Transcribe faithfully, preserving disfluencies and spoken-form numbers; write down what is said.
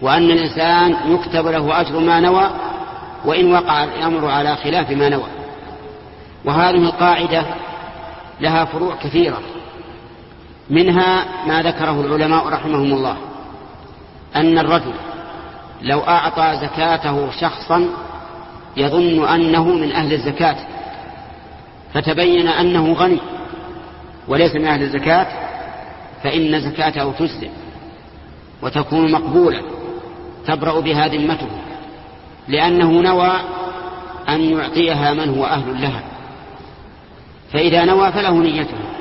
وأن الإنسان يكتب له أجر ما نوى وإن وقع الأمر على خلاف ما نوى. وهذه القاعدة لها فروع كثيرة، منها ما ذكره العلماء رحمهم الله، أن الرجل لو أعطى زكاته شخصا يظن أنه من أهل الزكاة فتبين أنه غني وليس من أهل الزكاة، فإن زكاته تجزئ وتكون مقبولة تبرأ بها ذمته، لأنه نوى أن يعطيها من هو أهل لها، فإذا نوى فله نيته.